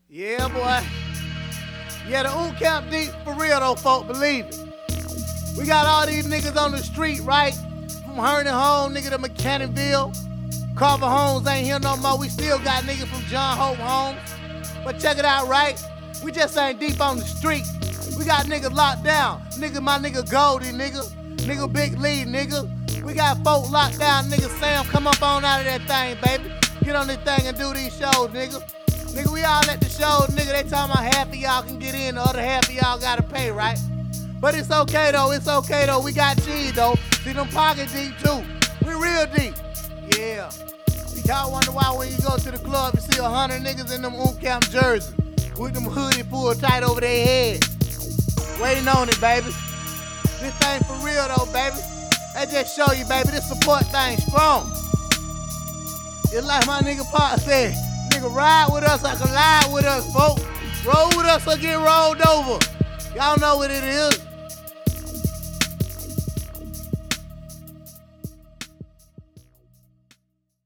Yeah, boy. Yeah, the Oom Camp deep for real though, folk, believe it. We got all these niggas on the street, right? From Herndon Home, nigga, to Mechanicsville. Carver Homes ain't here no more. We still got niggas from John Hope Homes. But check it out, right? We just ain't deep on the street. We got niggas locked down. Nigga, my nigga Goldie, nigga. Nigga Big Lee, nigga. We got folk locked down, nigga. Sam, come up on out of that thing, baby. Get on this thing and do these shows, nigga. Nigga, we all at the shows, nigga. They talking about half of y'all can get in, the other half of y'all gotta pay, right? But it's okay though, it's okay though. We got cheese though. See them pockets deep too. We real deep. Yeah. Y'all wonder why when you go to the club you see 100 niggas in them Oom Camp jerseys with them hoodie pulled tight over their head. Waiting on it, baby. This thing for real though, baby. That just show you, baby, this support thing strong. It's like my nigga Pop said, nigga, ride with us, I can lie with us, folks. Roll with us or get rolled over. Y'all know what it is.